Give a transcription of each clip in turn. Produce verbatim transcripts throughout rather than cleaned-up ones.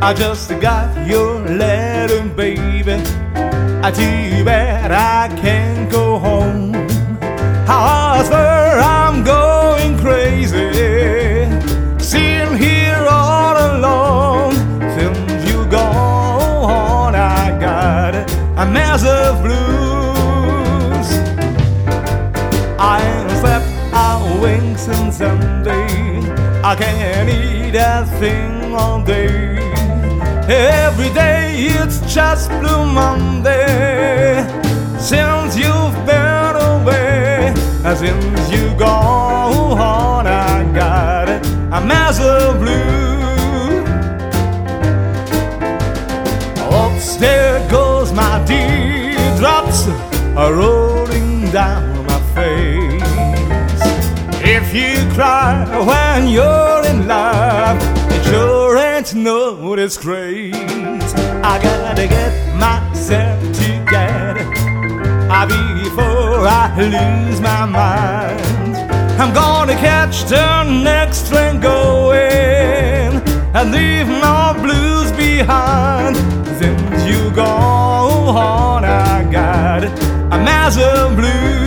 I just got your letter, baby. I too bad I can't go home. I swear I'm going crazy, sitting here all alone. Since you gone, I got a massive blues. I ain't slept a wink since Sunday. I can't eat a thing all day. Every day it's just Blue Monday since you've been away. Since you gone, I got a massive blue. Oops, there goes my teardrops rolling down my face. If you cry when you're in love, it sure ain't no disgrace. I gotta get myself together before I lose my mind. I'm gonna catch the next train going and leave my blues behind. Since you gone, I got a massive blues.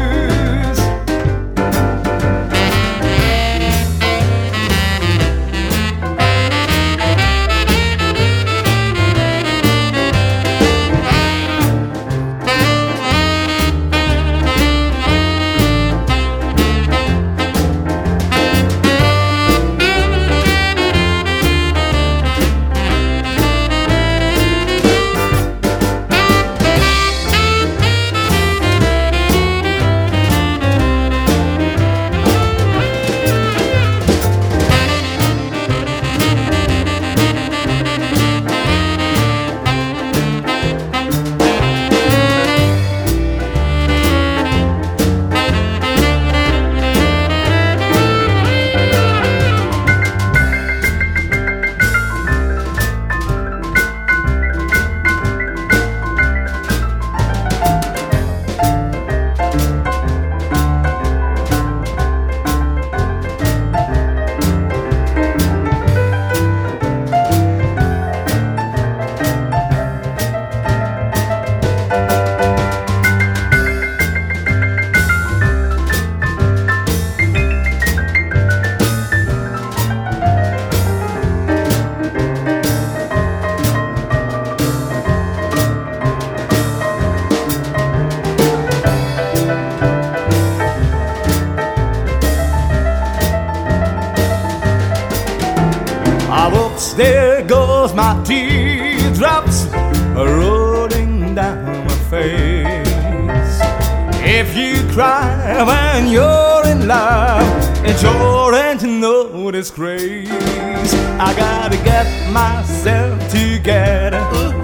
There goes my teardrops rolling down my face. If you cry when you're in love, it sure ain't no disgrace. I gotta get myself together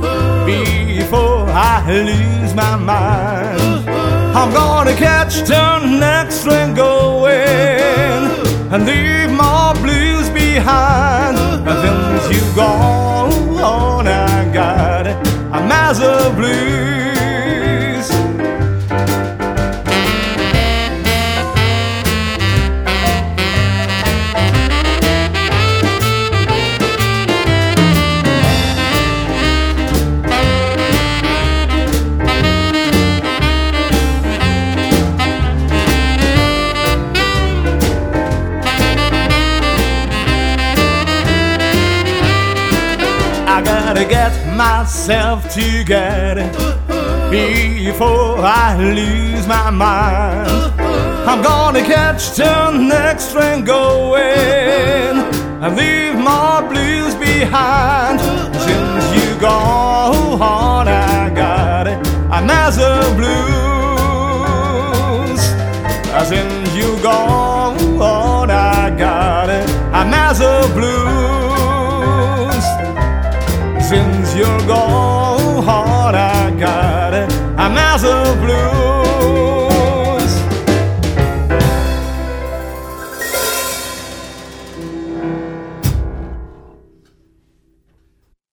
before I lose my mind. I'm gonna catch the next train going and leave my blues behind. Since you gone, I got a massive blues. I gotta get myself together before I lose my mind. I'm gonna catch the next train going and leave my blues behind. Since you gone, I got a massive blues.